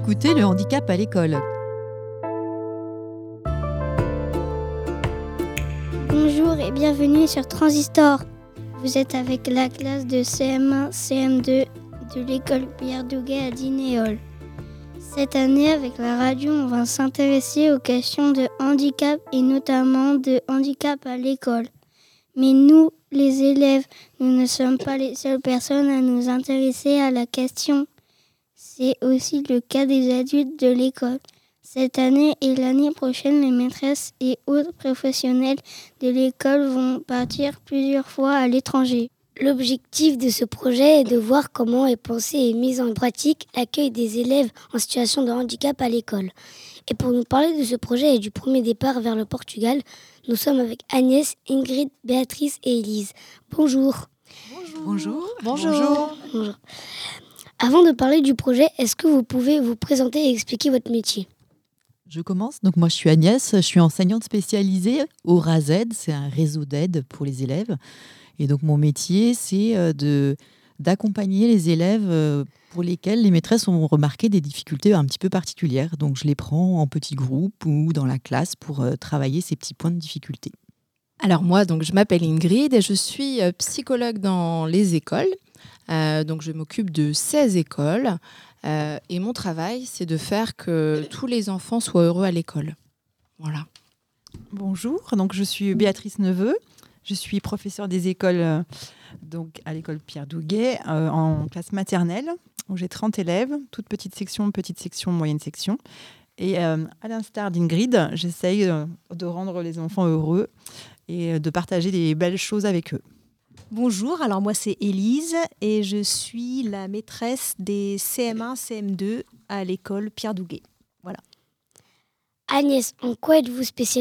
écoutez Le handicap à l'école. Bonjour et bienvenue sur Transistor. Vous êtes avec la classe de CM1, CM2 de l'école Pierre Douguet à Dinéol. Cette année, avec la radio, on va s'intéresser aux questions de handicap et notamment de handicap à l'école. Mais nous, les élèves, nous ne sommes pas les seules personnes à nous intéresser à la question. C'est aussi le cas des adultes de l'école. Cette année et l'année prochaine, les maîtresses et autres professionnels de l'école vont partir plusieurs fois à l'étranger. L'objectif de ce projet est de voir comment est pensé et mis en pratique l'accueil des élèves en situation de handicap à l'école. Et pour nous parler de ce projet et du premier départ vers le Portugal, nous sommes avec Agnès, Ingrid, Béatrice et Élise. Bonjour. Bonjour. Bonjour. Avant de parler du projet, est-ce que vous pouvez vous présenter et expliquer votre métier ? Je commence. Donc moi, je suis Agnès, je suis enseignante spécialisée au RASED, c'est un réseau d'aide pour les élèves. Et donc mon métier, c'est d'accompagner les élèves pour lesquels les maîtresses ont remarqué des difficultés un petit peu particulières. Donc je les prends en petits groupes ou dans la classe pour travailler ces petits points de difficulté. Alors moi, donc, je m'appelle Ingrid et je suis psychologue dans les écoles. Donc je m'occupe de 16 écoles et mon travail, c'est de faire que tous les enfants soient heureux à l'école. Voilà. Bonjour, donc je suis Béatrice Neveu. Je suis professeure des écoles donc à l'école Pierre Douguet en classe maternelle où j'ai 30 élèves, toute petite section, moyenne section. Et à l'instar d'Ingrid, j'essaye de rendre les enfants heureux et de partager des belles choses avec eux. Bonjour, alors moi c'est Élise et je suis la maîtresse des CM1, CM2 à l'école Pierre Douguet. Voilà. Agnès, en quoi êtes-vous spécialisée ?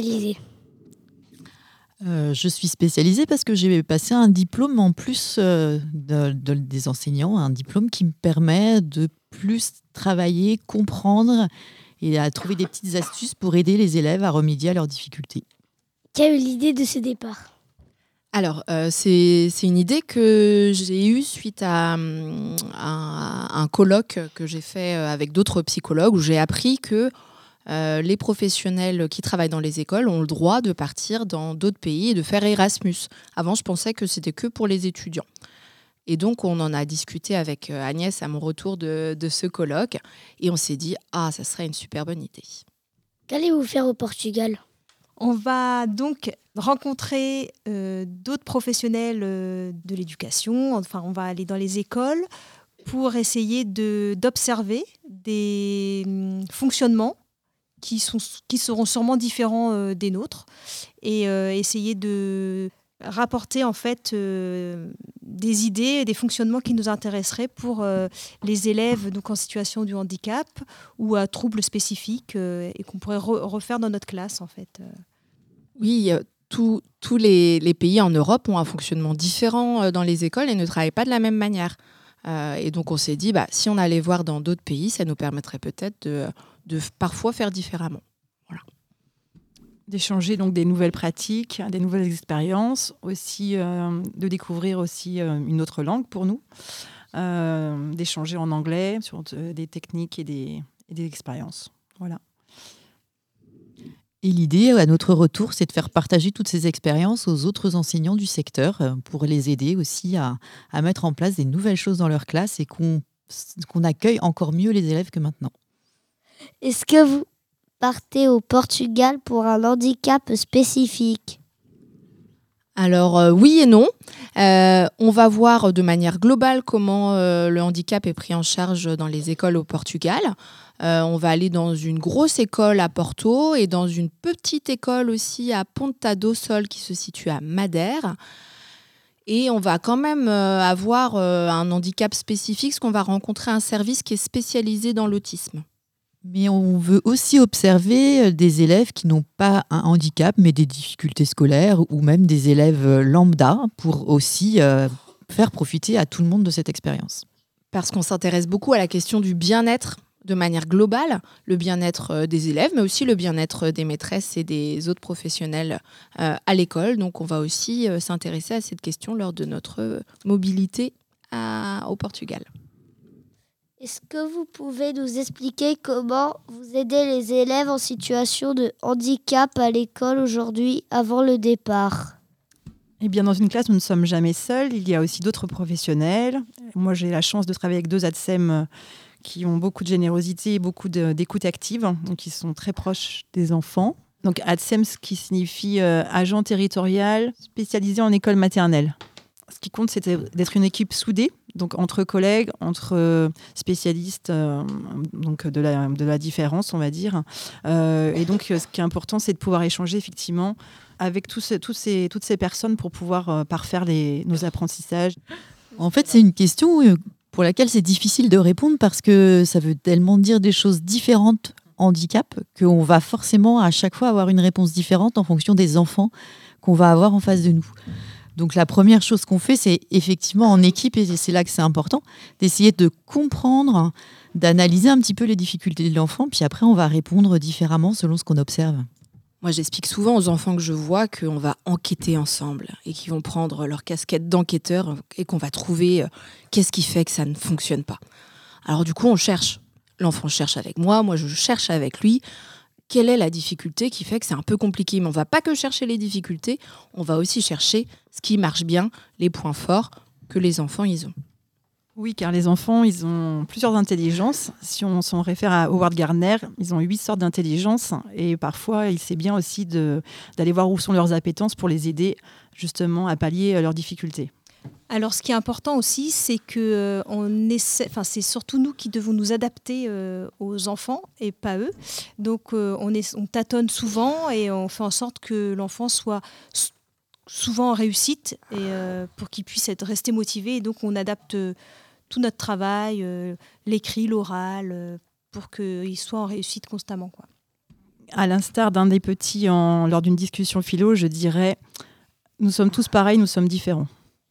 Je suis spécialisée parce que j'ai passé un diplôme en plus des enseignants, un diplôme qui me permet de plus travailler, comprendre et à trouver des petites astuces pour aider les élèves à remédier à leurs difficultés. Qui a eu l'idée de ce départ ? Alors, c'est une idée que j'ai eue suite à un colloque que j'ai fait avec d'autres psychologues où j'ai appris que les professionnels qui travaillent dans les écoles ont le droit de partir dans d'autres pays et de faire Erasmus. Avant, je pensais que c'était que pour les étudiants. Et donc, on en a discuté avec Agnès à mon retour de ce colloque et on s'est dit « Ah, ça serait une super bonne idée ». Qu'allez-vous faire au Portugal ? On va donc rencontrer d'autres professionnels de l'éducation. Enfin, on va aller dans les écoles pour essayer d'observer des fonctionnements qui seront sûrement différents des nôtres et essayer de rapporter en fait des idées, des fonctionnements qui nous intéresseraient pour les élèves donc, en situation de handicap ou à troubles spécifiques et qu'on pourrait refaire dans notre classe en fait. Oui, tous les pays en Europe ont un fonctionnement différent dans les écoles et ne travaillent pas de la même manière. Et donc on s'est dit, si on allait voir dans d'autres pays, ça nous permettrait peut-être de parfois faire différemment. Voilà. D'échanger donc des nouvelles pratiques, des nouvelles expériences, aussi de découvrir aussi une autre langue pour nous, d'échanger en anglais sur des techniques et des expériences. Voilà. Et l'idée, à notre retour, c'est de faire partager toutes ces expériences aux autres enseignants du secteur pour les aider aussi à mettre en place des nouvelles choses dans leur classe et qu'on accueille encore mieux les élèves que maintenant. Est-ce que vous partez au Portugal pour un handicap spécifique ? Alors oui et non. On va voir de manière globale comment le handicap est pris en charge dans les écoles au Portugal. On va aller dans une grosse école à Porto et dans une petite école aussi à Ponta do Sol qui se situe à Madère. Et on va quand même avoir un handicap spécifique parce qu'on va rencontrer un service qui est spécialisé dans l'autisme. Mais on veut aussi observer des élèves qui n'ont pas un handicap, mais des difficultés scolaires ou même des élèves lambda pour aussi faire profiter à tout le monde de cette expérience. Parce qu'on s'intéresse beaucoup à la question du bien-être de manière globale, le bien-être des élèves, mais aussi le bien-être des maîtresses et des autres professionnels à l'école. Donc on va aussi s'intéresser à cette question lors de notre mobilité au Portugal. Est-ce que vous pouvez nous expliquer comment vous aidez les élèves en situation de handicap à l'école aujourd'hui avant le départ ? Eh bien, dans une classe, nous ne sommes jamais seuls. Il y a aussi d'autres professionnels. Moi, j'ai la chance de travailler avec 2 ATSEM qui ont beaucoup de générosité et beaucoup d'écoute active, donc ils sont très proches des enfants. Donc ATSEM, ce qui signifie agent territorial spécialisé en école maternelle. Ce qui compte, c'est d'être une équipe soudée, donc entre collègues, entre spécialistes donc de la différence, on va dire. Et donc, ce qui est important, c'est de pouvoir échanger effectivement avec toutes ces personnes pour pouvoir parfaire nos apprentissages. En fait, c'est une question pour laquelle c'est difficile de répondre parce que ça veut tellement dire des choses différentes handicap qu'on va forcément à chaque fois avoir une réponse différente en fonction des enfants qu'on va avoir en face de nous. Donc la première chose qu'on fait, c'est effectivement en équipe, et c'est là que c'est important, d'essayer de comprendre, d'analyser un petit peu les difficultés de l'enfant, puis après on va répondre différemment selon ce qu'on observe. Moi, j'explique souvent aux enfants que je vois qu'on va enquêter ensemble et qu'ils vont prendre leur casquette d'enquêteur et qu'on va trouver qu'est-ce qui fait que ça ne fonctionne pas. Alors du coup, on cherche. L'enfant cherche avec moi je cherche avec lui. Quelle est la difficulté qui fait que c'est un peu compliqué ? Mais on ne va pas que chercher les difficultés, on va aussi chercher ce qui marche bien, les points forts que les enfants ils ont. Oui, car les enfants, ils ont plusieurs intelligences. Si on s'en réfère à Howard Gardner, ils ont 8 sortes d'intelligence. Et parfois, c'est bien aussi d'aller voir où sont leurs appétences pour les aider justement à pallier leurs difficultés. Alors, ce qui est important aussi, c'est que c'est surtout nous qui devons nous adapter aux enfants et pas eux. Donc, on tâtonne souvent et on fait en sorte que l'enfant soit souvent en réussite et pour qu'il puisse rester motivé. Et donc, on adapte tout notre travail, l'écrit, l'oral, pour qu'il soit en réussite constamment, quoi. À l'instar d'un des petits lors d'une discussion philo, je dirais « Nous sommes tous pareils, nous sommes différents ».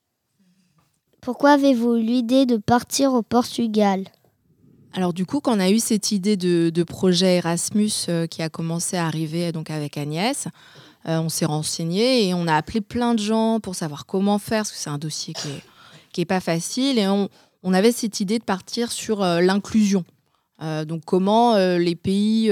Pourquoi avez-vous eu l'idée de partir au Portugal ? Alors du coup, quand on a eu cette idée de projet Erasmus qui a commencé à arriver donc avec Agnès, on s'est renseigné et on a appelé plein de gens pour savoir comment faire, parce que c'est un dossier qui est pas facile. Et on avait cette idée de partir sur l'inclusion. Donc comment les pays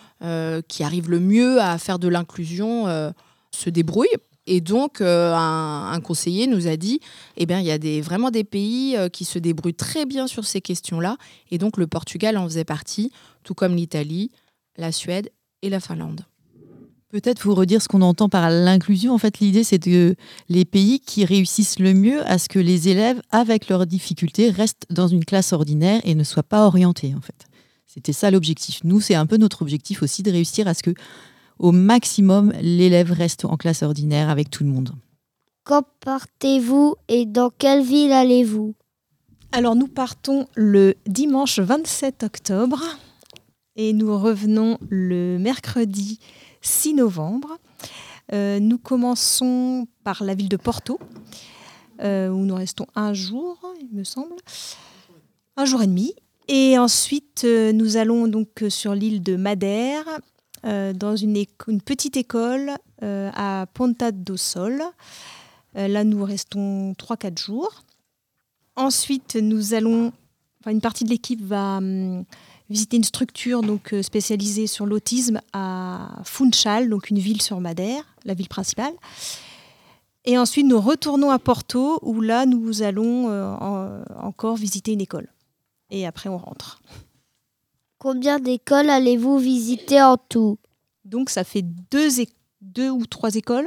qui arrivent le mieux à faire de l'inclusion se débrouillent. Et donc, un conseiller nous a dit, il y a vraiment des pays qui se débrouillent très bien sur ces questions-là. Et donc, le Portugal en faisait partie, tout comme l'Italie, la Suède et la Finlande. Peut-être vous redire ce qu'on entend par l'inclusion. En fait, l'idée, c'est que les pays qui réussissent le mieux à ce que les élèves, avec leurs difficultés, restent dans une classe ordinaire et ne soient pas orientés, en fait. C'était ça l'objectif. Nous, c'est un peu notre objectif aussi de réussir à ce que au maximum, l'élève reste en classe ordinaire avec tout le monde. Quand partez-vous et dans quelle ville allez-vous ? Alors, nous partons le dimanche 27 octobre et nous revenons le mercredi 6 novembre. Nous commençons par la ville de Porto, où nous restons un jour, il me semble, 1 jour et demi. Et ensuite, nous allons donc sur l'île de Madère, dans une petite école à Ponta do Sol. Là, nous restons 3-4 jours. Ensuite, une partie de l'équipe va visiter une structure donc, spécialisée sur l'autisme à Funchal, donc une ville sur Madère, la ville principale. Et ensuite, nous retournons à Porto, où là, nous allons encore visiter une école. Et après, on rentre. Combien d'écoles allez-vous visiter en tout ? Donc, ça fait 2 ou 3 écoles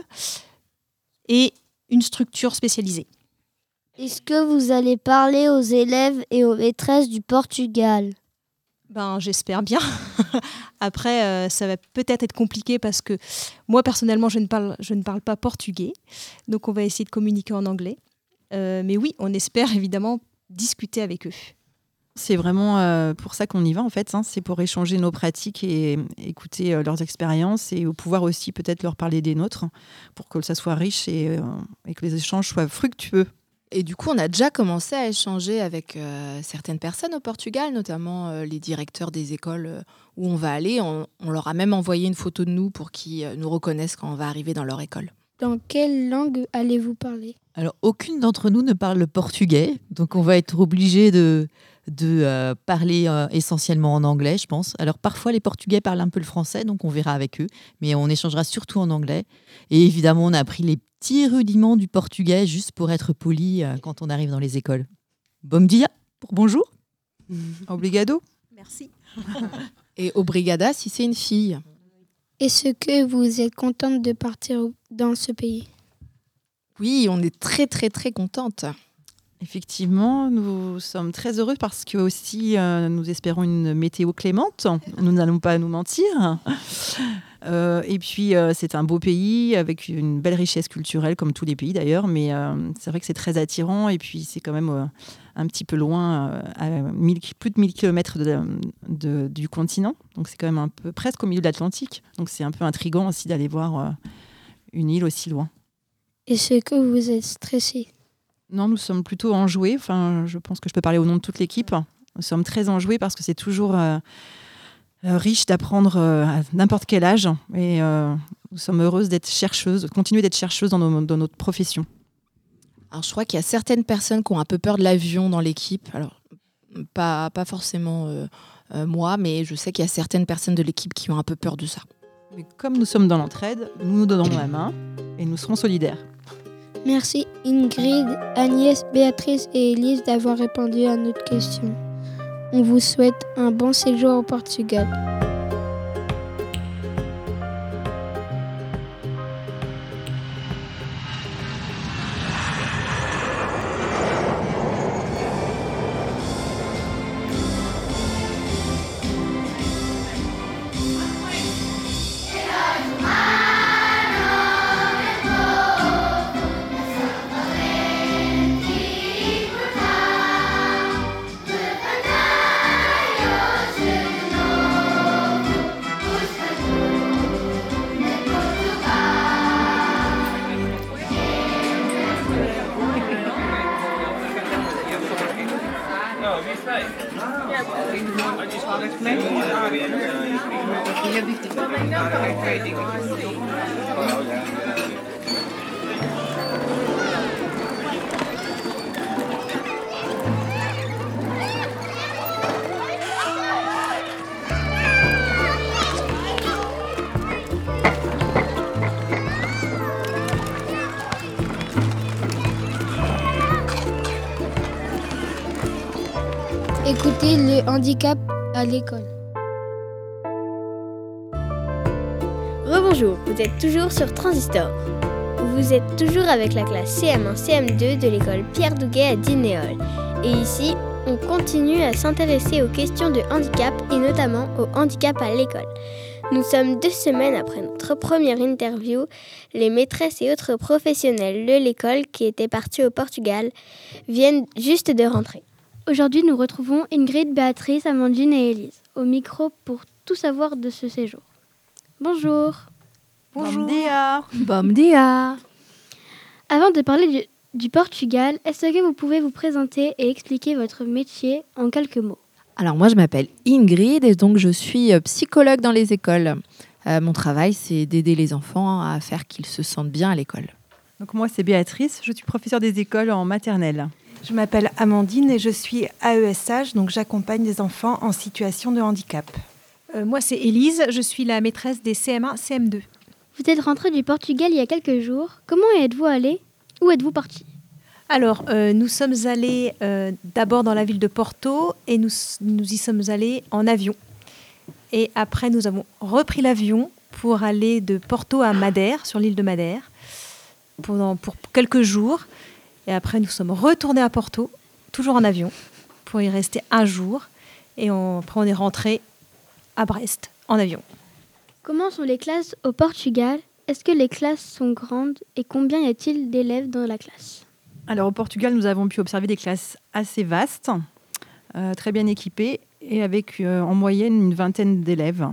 et une structure spécialisée. Est-ce que vous allez parler aux élèves et aux maîtresses du Portugal ? J'espère bien. Après, ça va peut-être être compliqué parce que moi, personnellement, je ne parle pas portugais. Donc, on va essayer de communiquer en anglais. Mais oui, on espère évidemment discuter avec eux. C'est vraiment pour ça qu'on y va en fait, c'est pour échanger nos pratiques et écouter leurs expériences et pouvoir aussi peut-être leur parler des nôtres pour que ça soit riche et que les échanges soient fructueux. Et du coup, on a déjà commencé à échanger avec certaines personnes au Portugal, notamment les directeurs des écoles où on va aller. On leur a même envoyé une photo de nous pour qu'ils nous reconnaissent quand on va arriver dans leur école. Dans quelle langue allez-vous parler ? Alors, aucune d'entre nous ne parle le portugais, donc on va être obligé de de parler essentiellement en anglais, je pense. Alors parfois, les Portugais parlent un peu le français, donc on verra avec eux, mais on échangera surtout en anglais. Et évidemment, on a appris les petits rudiments du portugais juste pour être poli quand on arrive dans les écoles. Bom dia pour bonjour. Obrigado. Merci. Et obrigada si c'est une fille. Est-ce que vous êtes contente de partir dans ce pays? Oui, on est très très très contente. Effectivement, nous sommes très heureux parce que aussi nous espérons une météo clémente. Nous n'allons pas nous mentir. Et puis c'est un beau pays avec une belle richesse culturelle comme tous les pays d'ailleurs, mais c'est vrai que c'est très attirant et puis c'est quand même un petit peu loin, à plus de 1000 km du continent. Donc c'est quand même un peu presque au milieu de l'Atlantique. Donc c'est un peu intriguant aussi d'aller voir une île aussi loin. Est-ce que vous êtes stressée? Non, nous sommes plutôt enjoués. Enfin, je pense que je peux parler au nom de toute l'équipe. Nous sommes très enjoués parce que c'est toujours riche d'apprendre à n'importe quel âge. Et nous sommes heureuses d'être chercheuses, de continuer d'être chercheuses dans notre profession. Alors, je crois qu'il y a certaines personnes qui ont un peu peur de l'avion dans l'équipe. Alors, pas forcément moi, mais je sais qu'il y a certaines personnes de l'équipe qui ont un peu peur de ça. Mais comme nous sommes dans l'entraide, nous nous donnons la main et nous serons solidaires. Merci Ingrid, Agnès, Béatrice et Élise d'avoir répondu à notre question. On vous souhaite un bon séjour au Portugal. Écoutez le handicap à l'école. Rebonjour, vous êtes toujours sur Transistor. Vous êtes toujours avec la classe CM1, CM2 de l'école Pierre Douguet à Dinéol. Et ici, on continue à s'intéresser aux questions de handicap et notamment au handicap à l'école. Nous sommes 2 semaines après notre première interview. Les maîtresses et autres professionnels de l'école qui étaient partis au Portugal viennent juste de rentrer. Aujourd'hui, nous retrouvons Ingrid, Béatrice, Amandine et Élise au micro pour tout savoir de ce séjour. Bonjour. Bonjour. Bom dia. Bom dia. Avant de parler du Portugal, est-ce que vous pouvez vous présenter et expliquer votre métier en quelques mots? Alors moi, je m'appelle Ingrid et donc je suis psychologue dans les écoles. Mon travail, c'est d'aider les enfants à faire qu'ils se sentent bien à l'école. Donc moi, c'est Béatrice. Je suis professeure des écoles en maternelle. Je m'appelle Amandine et je suis AESH, donc j'accompagne des enfants en situation de handicap. Moi, c'est Élise, je suis la maîtresse des CM1, CM2. Vous êtes rentrée du Portugal il y a quelques jours. Comment y êtes-vous allée? Où êtes-vous partie? Alors, nous sommes allés d'abord dans la ville de Porto et nous y sommes allés en avion. Et après, nous avons repris l'avion pour aller de Porto à Madère, sur l'île de Madère, pour quelques jours. Et après, nous sommes retournés à Porto, toujours en avion, pour y rester un jour. Et après, on est rentré à Brest, en avion. Comment sont les classes au Portugal? Est-ce que les classes sont grandes et combien y a-t-il d'élèves dans la classe? Alors au Portugal, nous avons pu observer des classes assez vastes, très bien équipées et avec en moyenne une vingtaine d'élèves.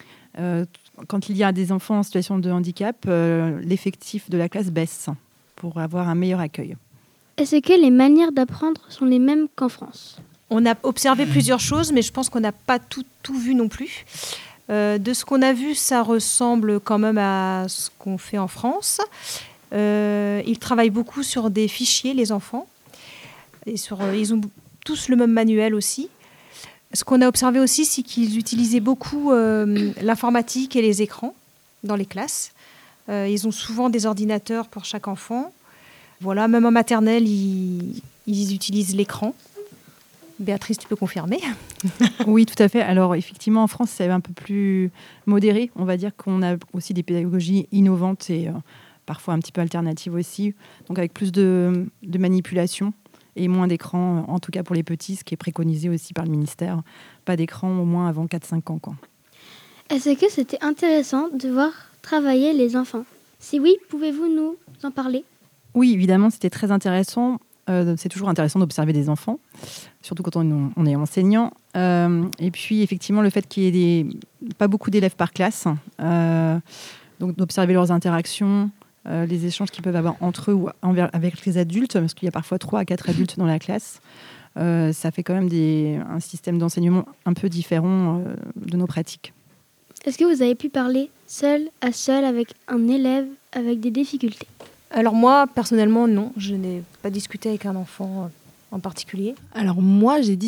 Quand il y a des enfants en situation de handicap, l'effectif de la classe baisse pour avoir un meilleur accueil. Est-ce que les manières d'apprendre sont les mêmes qu'en France? On a observé plusieurs choses, mais je pense qu'on n'a pas tout vu non plus. De ce qu'on a vu, ça ressemble quand même à ce qu'on fait en France. Ils travaillent beaucoup sur des fichiers, les enfants. Et ils ont tous le même manuel aussi. Ce qu'on a observé aussi, c'est qu'ils utilisaient beaucoup l'informatique et les écrans dans les classes. Ils ont souvent des ordinateurs pour chaque enfant. Voilà, même en maternelle, ils utilisent l'écran. Béatrice, tu peux confirmer? Oui, tout à fait. Alors, effectivement, en France, c'est un peu plus modéré. On va dire qu'on a aussi des pédagogies innovantes et parfois un petit peu alternatives aussi. Donc, avec plus de manipulation et moins d'écran, en tout cas pour les petits, ce qui est préconisé aussi par le ministère. Pas d'écran au moins avant 4-5 ans, quoi. Est-ce que c'était intéressant de voir travailler les enfants? Si oui, pouvez-vous nous en parler? Oui, évidemment, c'était très intéressant. C'est toujours intéressant d'observer des enfants, surtout quand on est enseignant. Et puis, effectivement, le fait qu'il y ait pas beaucoup d'élèves par classe, donc d'observer leurs interactions, les échanges qu'ils peuvent avoir entre eux ou avec les adultes, parce qu'il y a parfois 3 à 4 adultes dans la classe. Ça fait quand même un système d'enseignement un peu différent de nos pratiques. Est-ce que vous avez pu parler seul à seul avec un élève avec des difficultés? Alors moi, personnellement, non. Je n'ai pas discuté avec un enfant en particulier. Alors moi, j'ai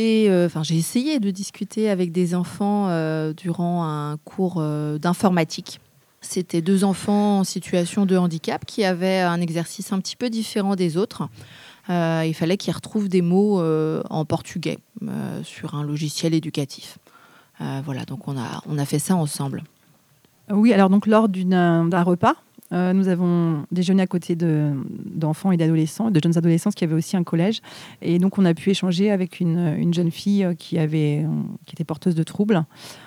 essayé de discuter avec des enfants durant un cours d'informatique. C'était 2 enfants en situation de handicap qui avaient un exercice un petit peu différent des autres. Il fallait qu'ils retrouvent des mots en portugais sur un logiciel éducatif. Voilà, donc on a fait ça ensemble. Oui, alors donc lors d'un repas, nous avons déjeuné à côté d'enfants et d'adolescents, de jeunes adolescents qui avaient aussi un collège. Et donc, on a pu échanger avec une jeune fille qui était porteuse de troubles.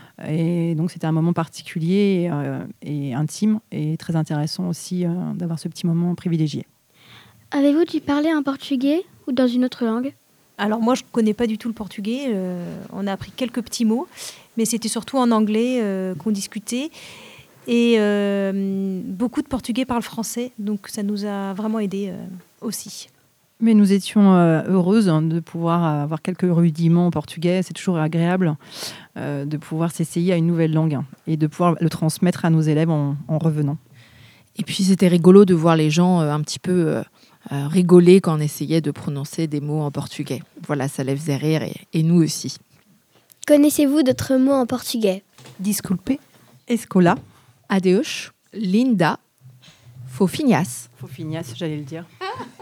Et donc, c'était un moment particulier et intime et très intéressant aussi d'avoir ce petit moment privilégié. Avez-vous dû parler en portugais ou dans une autre langue? Alors moi, je ne connais pas du tout le portugais. On a appris quelques petits mots, mais c'était surtout en anglais qu'on discutait. Et beaucoup de Portugais parlent français, donc ça nous a vraiment aidés aussi. Mais nous étions heureuses de pouvoir avoir quelques rudiments en portugais. C'est toujours agréable de pouvoir s'essayer à une nouvelle langue et de pouvoir le transmettre à nos élèves en revenant. Et puis c'était rigolo de voir les gens un petit peu rigoler quand on essayait de prononcer des mots en portugais. Voilà, ça les faisait rire et nous aussi. Connaissez-vous d'autres mots en portugais? Disculpe, escola. Adeus, linda, fofinhas. Fofinhas, j'allais le dire.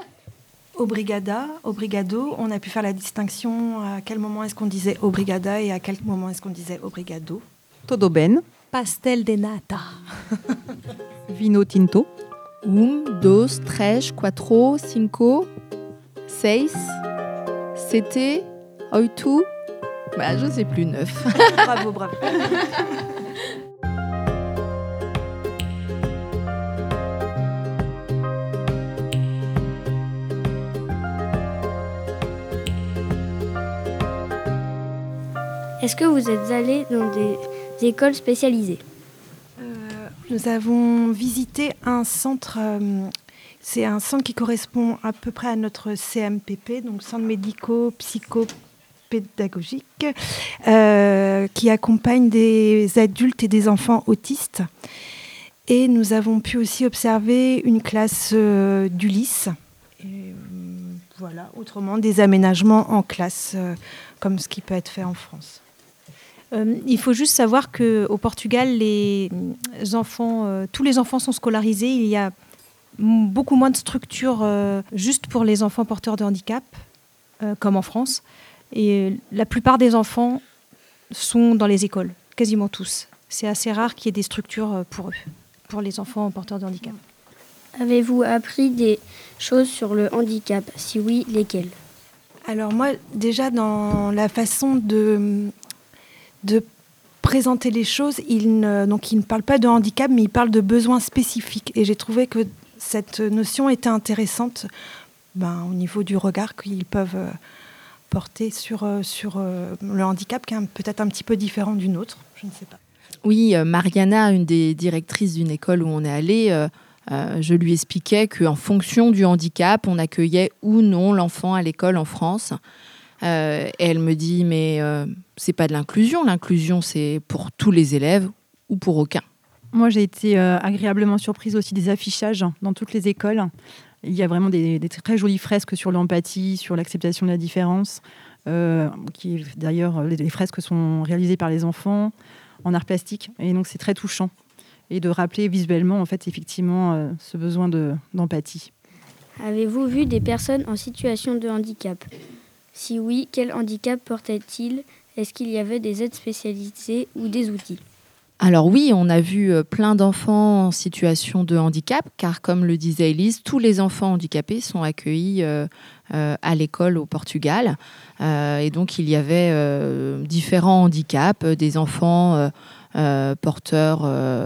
Obrigada, obrigado, on a pu faire la distinction à quel moment est-ce qu'on disait obrigada et à quel moment est-ce qu'on disait obrigado. Todo bem. Pastel de nata. Vino tinto. 1, 2, 3, 4, 5, 6, 7, 8, je sais plus, 9. Bravo. Est-ce que vous êtes allé dans des écoles spécialisées? Nous avons visité un centre, c'est un centre qui correspond à peu près à notre CMPP, donc centre médico-psychopédagogique, qui accompagne des adultes et des enfants autistes. Et nous avons pu aussi observer une classe d'Ulysse. Et, voilà, autrement des aménagements en classe, comme ce qui peut être fait en France. Il faut juste savoir qu'au Portugal, tous les enfants sont scolarisés. Il y a beaucoup moins de structures juste pour les enfants porteurs de handicap, comme en France. Et la plupart des enfants sont dans les écoles, quasiment tous. C'est assez rare qu'il y ait des structures pour eux, pour les enfants porteurs de handicap. Avez-vous appris des choses sur le handicap? Si oui, lesquelles? Alors moi, déjà, dans la façon de présenter les choses, il ne parle pas de handicap, mais il parle de besoins spécifiques. Et j'ai trouvé que cette notion était intéressante au niveau du regard qu'ils peuvent porter sur le handicap, qui est peut-être un petit peu différent d'une autre, je ne sais pas. Oui, Mariana, une des directrices d'une école où on est allé, je lui expliquais qu'en fonction du handicap, on accueillait ou non l'enfant à l'école en France. Et elle me dit, mais c'est pas de l'inclusion. L'inclusion, c'est pour tous les élèves ou pour aucun. Moi, j'ai été agréablement surprise aussi des affichages dans toutes les écoles. Il y a vraiment des très jolies fresques sur l'empathie, sur l'acceptation de la différence. qui d'ailleurs, les fresques sont réalisées par les enfants en art plastique. Et donc, c'est très touchant. Et de rappeler visuellement, en fait, effectivement, ce besoin d'empathie. Avez-vous vu des personnes en situation de handicap? Si oui, quel handicap portaient-ils? Est-ce qu'il y avait des aides spécialisées ou des outils? Alors oui, on a vu plein d'enfants en situation de handicap, car comme le disait Élise, tous les enfants handicapés sont accueillis à l'école au Portugal. Et donc il y avait différents handicaps, des enfants porteurs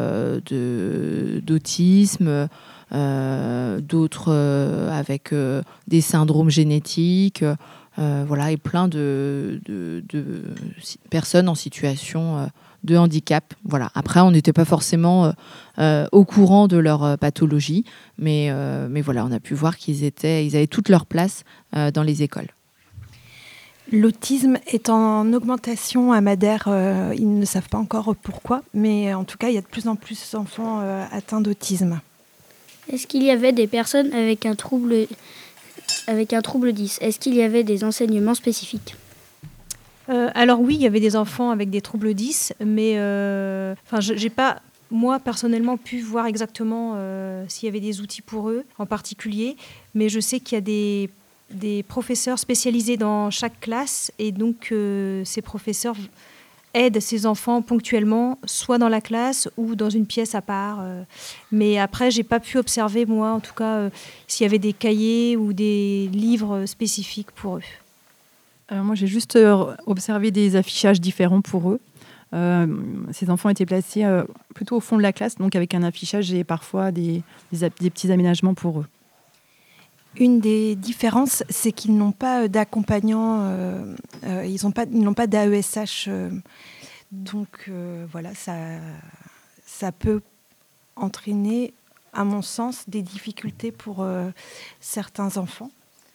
d'autisme, d'autres avec des syndromes génétiques, voilà, et plein de personnes en situation de handicap. Voilà. Après, on n'était pas forcément au courant de leur pathologie, mais voilà, on a pu voir qu'ils avaient toute leur place dans les écoles. L'autisme est en augmentation à Madère. Ils ne savent pas encore pourquoi, mais en tout cas, il y a de plus en plus d'enfants atteints d'autisme. Est-ce qu'il y avait des personnes avec un trouble 10? Est-ce qu'il y avait des enseignements spécifiques? Alors oui, il y avait des enfants avec des troubles 10, mais j'ai pas, moi, personnellement, pu voir exactement s'il y avait des outils pour eux en particulier, mais je sais qu'il y a des professeurs spécialisés dans chaque classe, et donc ces professeurs aident ces enfants ponctuellement, soit dans la classe ou dans une pièce à part. Mais après, j'ai pas pu observer, moi, en tout cas, s'il y avait des cahiers ou des livres spécifiques pour eux. Moi, j'ai juste observé des affichages différents pour eux. Ces enfants étaient placés plutôt au fond de la classe, donc avec un affichage et parfois des petits aménagements pour eux. Une des différences, c'est qu'ils n'ont pas d'accompagnant, ils n'ont pas d'AESH. Donc voilà, ça peut entraîner, à mon sens, des difficultés pour certains enfants.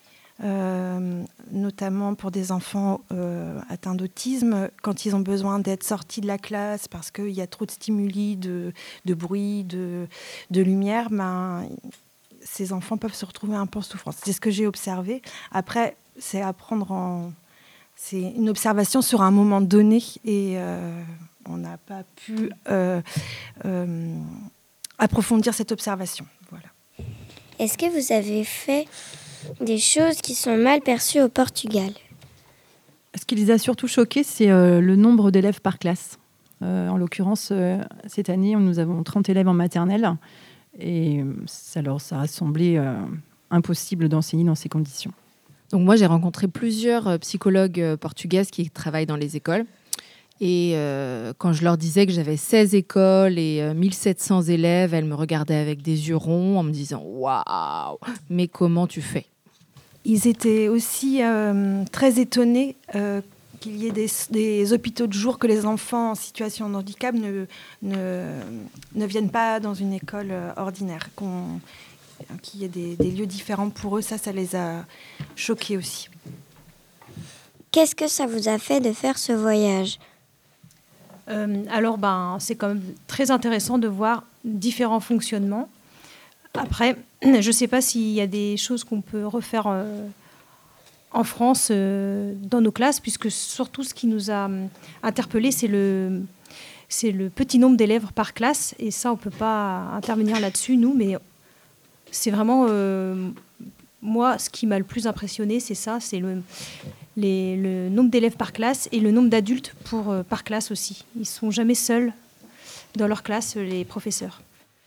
Notamment pour des enfants atteints d'autisme, quand ils ont besoin d'être sortis de la classe parce qu'il y a trop de stimuli, de bruit, de lumière, ces enfants peuvent se retrouver un peu en souffrance. C'est ce que j'ai observé. Après, c'est à prendre c'est une observation sur un moment donné, et on n'a pas pu approfondir cette observation. Voilà. Est-ce que vous avez fait des choses qui sont mal perçues au Portugal? Ce qui les a surtout choqués, c'est le nombre d'élèves par classe. En l'occurrence, cette année, nous avons 30 élèves en maternelle, et ça a semblé impossible d'enseigner dans ces conditions. Donc moi, j'ai rencontré plusieurs psychologues portugaises qui travaillent dans les écoles. Et quand je leur disais que j'avais 16 écoles et 1700 élèves, elles me regardaient avec des yeux ronds en me disant « Waouh, mais comment tu fais ?» Ils étaient aussi très étonnés qu'il y ait des hôpitaux de jour, que les enfants en situation de handicap ne viennent pas dans une école ordinaire, qu'il y ait des lieux différents pour eux. Ça les a choqués aussi. Qu'est-ce que ça vous a fait de faire ce voyage? Alors, c'est quand même très intéressant de voir différents fonctionnements. Après, je ne sais pas s'il y a des choses qu'on peut refaire en France dans nos classes, puisque surtout ce qui nous a interpellés, c'est le petit nombre d'élèves par classe. Et ça, on ne peut pas intervenir là-dessus, nous, mais c'est vraiment... moi, ce qui m'a le plus impressionné, c'est ça, c'est le nombre d'élèves par classe et le nombre d'adultes par classe aussi. Ils ne sont jamais seuls dans leur classe, les professeurs.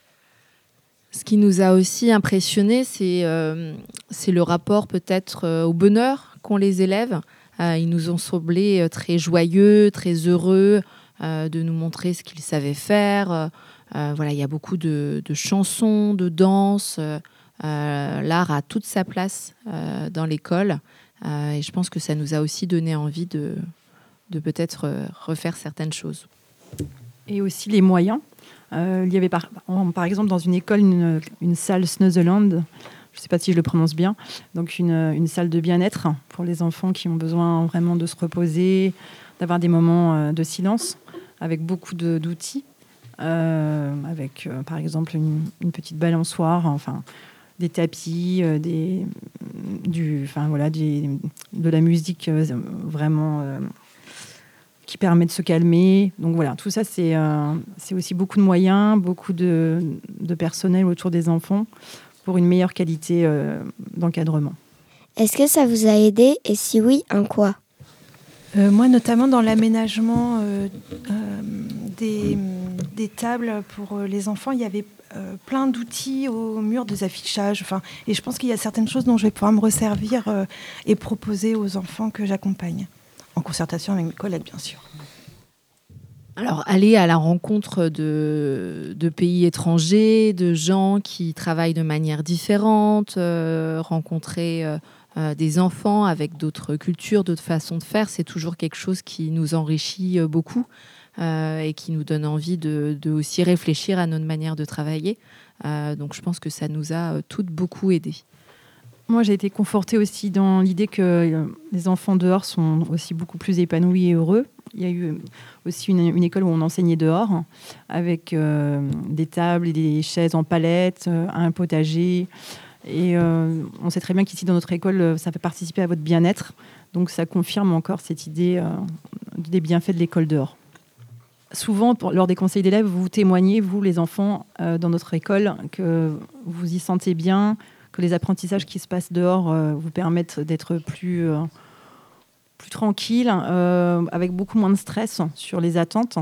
Ce qui nous a aussi impressionnés, c'est le rapport peut-être au bonheur qu'ont les élèves. Ils nous ont semblé très joyeux, très heureux de nous montrer ce qu'ils savaient faire. Voilà, il y a beaucoup de chansons, de danse. L'art a toute sa place dans l'école. Et je pense que ça nous a aussi donné envie de peut-être refaire certaines choses. Et aussi les moyens. Il y avait par exemple dans une école une salle Sneuzeland, je ne sais pas si je le prononce bien, donc une salle de bien-être pour les enfants qui ont besoin vraiment de se reposer, d'avoir des moments de silence, avec beaucoup d'outils, avec par exemple une petite balançoire, enfin des tapis, de la musique vraiment qui permet de se calmer. Donc voilà, tout ça, c'est aussi beaucoup de moyens, beaucoup de personnel autour des enfants pour une meilleure qualité d'encadrement. Est-ce que ça vous a aidé et si oui, en quoi ? Moi, notamment dans l'aménagement des tables pour les enfants, il y avait plein d'outils au mur, des affichages. Et je pense qu'il y a certaines choses dont je vais pouvoir me resservir et proposer aux enfants que j'accompagne, en concertation avec mes collègues, bien sûr. Alors, aller à la rencontre de pays étrangers, de gens qui travaillent de manière différente, rencontrer des enfants avec d'autres cultures, d'autres façons de faire, c'est toujours quelque chose qui nous enrichit beaucoup et qui nous donne envie de aussi réfléchir à notre manière de travailler. Donc, je pense que ça nous a toutes beaucoup aidés. Moi, j'ai été confortée aussi dans l'idée que les enfants dehors sont aussi beaucoup plus épanouis et heureux. Il y a eu aussi une école où on enseignait dehors avec des tables et des chaises en palette, un potager. Et on sait très bien qu'ici, dans notre école, ça fait participer à votre bien-être. Donc, ça confirme encore cette idée des bienfaits de l'école dehors. Souvent, lors des conseils d'élèves, vous témoignez, vous, les enfants, dans notre école, que vous y sentez bien, que les apprentissages qui se passent dehors vous permettent d'être plus tranquille, avec beaucoup moins de stress sur les attentes.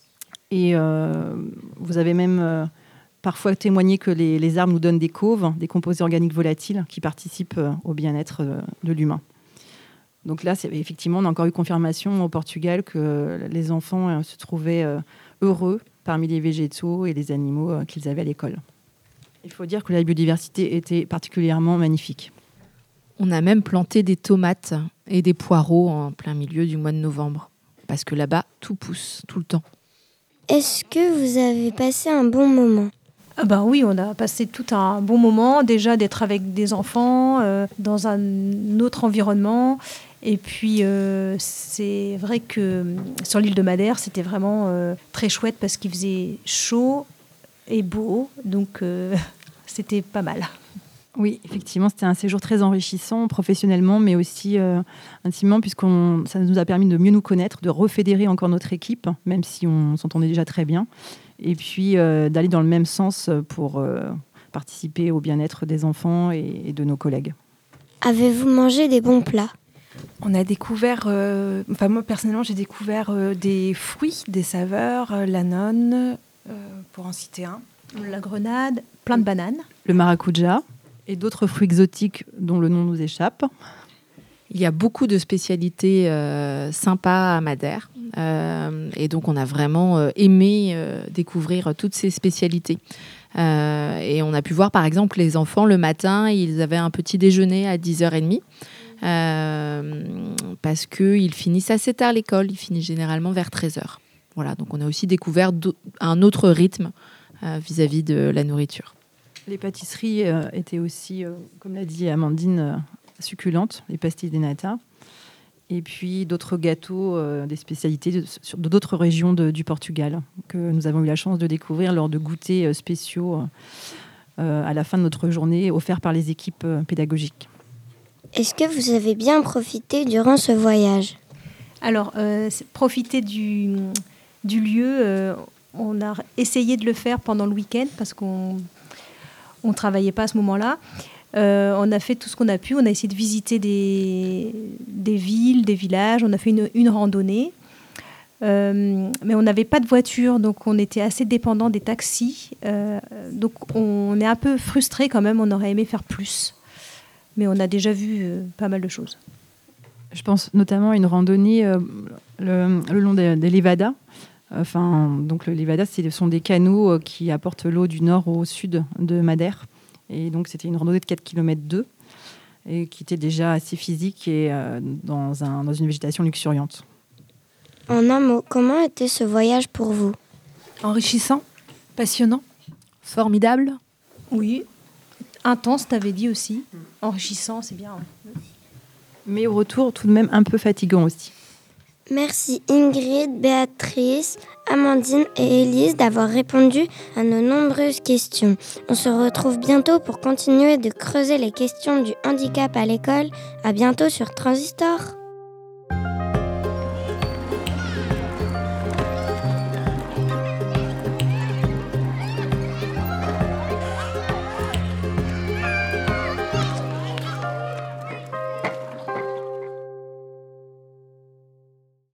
Et vous avez même parfois témoigné que les arbres nous donnent des cauves, des composés organiques volatiles qui participent au bien-être de l'humain. Donc là, effectivement, on a encore eu confirmation au Portugal que les enfants se trouvaient heureux parmi les végétaux et les animaux qu'ils avaient à l'école. Il faut dire que la biodiversité était particulièrement magnifique. On a même planté des tomates et des poireaux en plein milieu du mois de novembre. Parce que là-bas, tout pousse, tout le temps. Est-ce que vous avez passé un bon moment ? Oui, on a passé tout un bon moment. Déjà d'être avec des enfants, dans un autre environnement. Et puis, c'est vrai que sur l'île de Madère, c'était vraiment très chouette parce qu'il faisait chaud et beau. Donc, c'était pas mal. Oui, effectivement, c'était un séjour très enrichissant professionnellement, mais aussi intimement, ça nous a permis de mieux nous connaître, de refédérer encore notre équipe, même si on s'entendait déjà très bien, et puis d'aller dans le même sens pour participer au bien-être des enfants et de nos collègues. Avez-vous mangé des bons plats ? On a découvert, moi personnellement, j'ai découvert des fruits, des saveurs, la nonne, pour en citer un. La grenade, plein de bananes. Le maracuja. Et d'autres fruits exotiques dont le nom nous échappe. Il y a beaucoup de spécialités sympas à Madère. Et donc, on a vraiment aimé découvrir toutes ces spécialités. Et on a pu voir, par exemple, les enfants, le matin, ils avaient un petit déjeuner à 10h30. Parce qu'ils finissent assez tard l'école. Ils finissent généralement vers 13h. Voilà, donc on a aussi découvert un autre rythme vis-à-vis de la nourriture. Les pâtisseries étaient aussi, comme l'a dit Amandine, succulentes, les pastilles de nata. Et puis d'autres gâteaux, des spécialités de d'autres régions du Portugal que nous avons eu la chance de découvrir lors de goûters spéciaux à la fin de notre journée, offerts par les équipes pédagogiques. Est-ce que vous avez bien profité durant ce voyage ? Alors, profiter du lieu, on a essayé de le faire pendant le week-end parce qu'on ne travaillait pas à ce moment-là. On a fait tout ce qu'on a pu. On a essayé de visiter des villes, des villages. On a fait une randonnée. Mais on n'avait pas de voiture, donc on était assez dépendant des taxis. Donc on est un peu frustré quand même. On aurait aimé faire plus. Mais on a déjà vu pas mal de choses. Je pense notamment à une randonnée le long des Levadas. Donc le Levada, ce sont des canaux qui apportent l'eau du nord au sud de Madère. Et donc c'était une randonnée de 4,2 km et qui était déjà assez physique et dans une végétation luxuriante. En un mot, comment était ce voyage pour vous ? Enrichissant, passionnant. Formidable. Oui, intense, t'avais dit aussi. Enrichissant, c'est bien. Mais au retour, tout de même un peu fatigant aussi. Merci Ingrid, Béatrice, Amandine et Élise d'avoir répondu à nos nombreuses questions. On se retrouve bientôt pour continuer de creuser les questions du handicap à l'école. À bientôt sur Transistor.